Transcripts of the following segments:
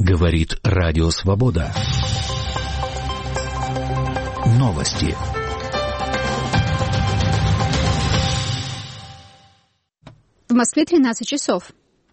Говорит Радио Свобода. Новости. В Москве 13 часов.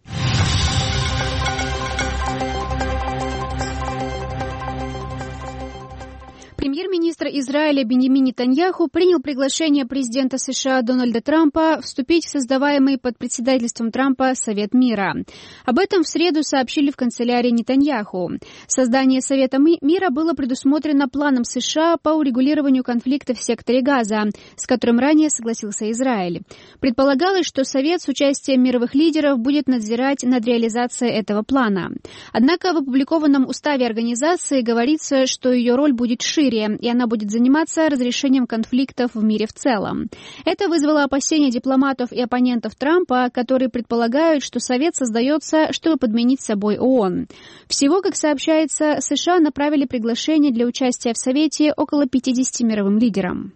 Премьер-министр Израиля Биньямин Нетаньяху принял приглашение президента США Дональда Трампа вступить в создаваемый под председательством Трампа Совет мира. Об этом в среду сообщили в канцелярии Нетаньяху. Создание Совета мира было предусмотрено планом США по урегулированию конфликта в секторе Газа, с которым ранее согласился Израиль. Предполагалось, что Совет с участием мировых лидеров будет надзирать над реализацией этого плана. Однако в опубликованном уставе организации говорится, что ее роль будет шире, и она будет заниматься разрешением конфликтов в мире в целом. Это вызвало опасения дипломатов и оппонентов Трампа, которые предполагают, что Совет создается, чтобы подменить собой ООН. Всего, как сообщается, США направили приглашение для участия в Совете около 50 мировым лидерам.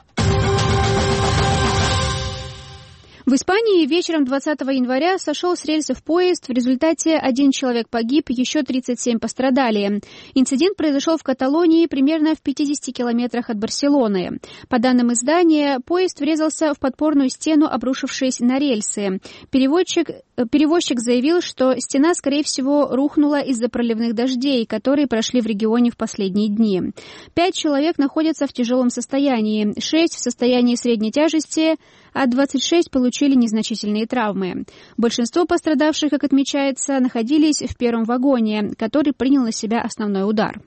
В Испании вечером 20 января сошел с рельсов поезд. В результате 1 человек погиб, еще 37 пострадали. Инцидент произошел в Каталонии, примерно в 50 километрах от Барселоны. По данным издания, поезд врезался в подпорную стену, обрушившись на рельсы. Перевозчик заявил, что стена, скорее всего, рухнула из-за проливных дождей, которые прошли в регионе в последние дни. 5 человек находятся в тяжелом состоянии, 6 в состоянии средней тяжести, а 26 получили незначительные травмы. Большинство пострадавших, как отмечается, находились в первом вагоне, который принял на себя основной удар.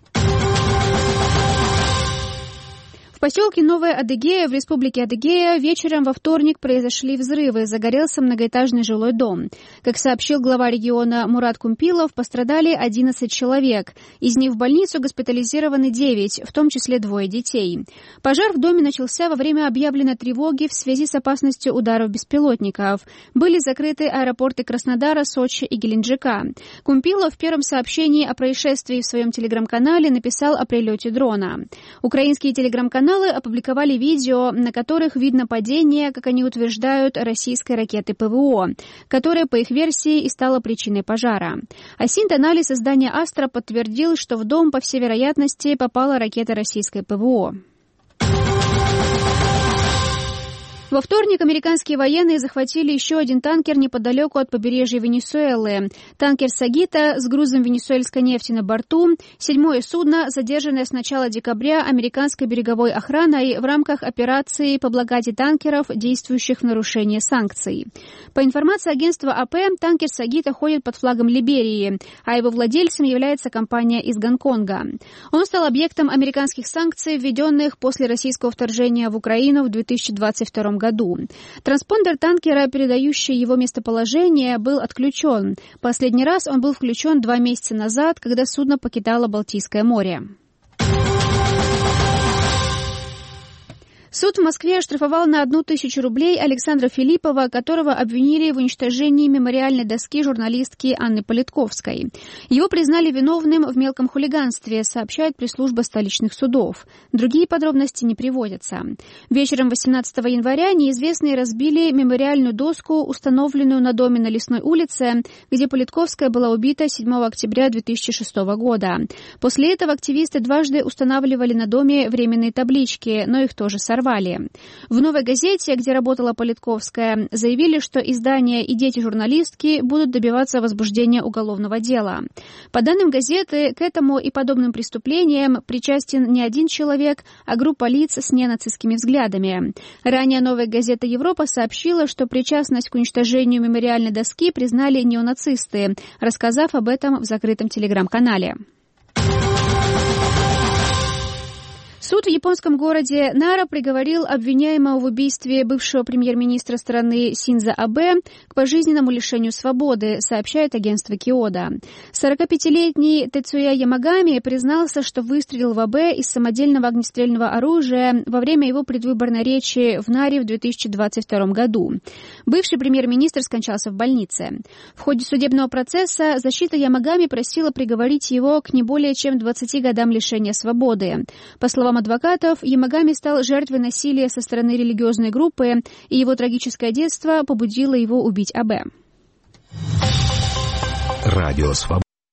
В поселке Новая Адыгея в республике Адыгея вечером во вторник произошли взрывы, загорелся многоэтажный жилой дом. Как сообщил глава региона Мурат Кумпилов, пострадали 11 человек. Из них в больницу госпитализированы 9, в том числе 2 детей. Пожар в доме начался во время объявленной тревоги в связи с опасностью ударов беспилотников. Были закрыты аэропорты Краснодара, Сочи и Геленджика. Кумпилов в первом сообщении о происшествии в своем телеграм-канале написал о прилете дрона. Украинские телеграм-каналы опубликовали видео, на которых видно падение, как они утверждают, российской ракеты ПВО, которая, по их версии, и стала причиной пожара. А синт-анализ издания «Астра» подтвердил, что в дом, по всей вероятности, попала ракета российской ПВО. Во вторник американские военные захватили еще один танкер неподалеку от побережья Венесуэлы. Танкер «Сагита» с грузом венесуэльской нефти на борту – 7-е судно, задержанное с начала декабря американской береговой охраной в рамках операции по блокаде танкеров, действующих в нарушение санкций. По информации агентства АП, танкер «Сагита» ходит под флагом Либерии, а его владельцем является компания из Гонконга. Он стал объектом американских санкций, введенных после российского вторжения в Украину в 2022 году. Транспондер танкера, передающий его местоположение, был отключен. Последний раз он был включен 2 месяца назад, когда судно покидало Балтийское море. Суд в Москве оштрафовал на 1000 рублей Александра Филиппова, которого обвинили в уничтожении мемориальной доски журналистки Анны Политковской. Его признали виновным в мелком хулиганстве, сообщает пресс-служба столичных судов. Другие подробности не приводятся. Вечером 18 января неизвестные разбили мемориальную доску, установленную на доме на Лесной улице, где Политковская была убита 7 октября 2006 года. После этого активисты дважды устанавливали на доме временные таблички, но их тоже сорвали. В «Новой газете», где работала Политковская, заявили, что издание и дети журналистки будут добиваться возбуждения уголовного дела. По данным газеты, к этому и подобным преступлениям причастен не один человек, а группа лиц с ненацистскими взглядами. Ранее «Новая газета Европа» сообщила, что причастность к уничтожению мемориальной доски признали неонацисты, рассказав об этом в закрытом телеграм-канале. Суд в японском городе Нара приговорил обвиняемого в убийстве бывшего премьер-министра страны Синдзо Абэ к пожизненному лишению свободы, сообщает агентство Киода. 45-летний Тецуя Ямагами признался, что выстрелил в Абэ из самодельного огнестрельного оружия во время его предвыборной речи в Наре в 2022 году. Бывший премьер-министр скончался в больнице. В ходе судебного процесса защита Ямагами просила приговорить его к не более чем 20 годам лишения свободы. По словам адвокатов, Ямагами стал жертвой насилия со стороны религиозной группы, и его трагическое детство побудило его убить Абэ. Радио Свобода.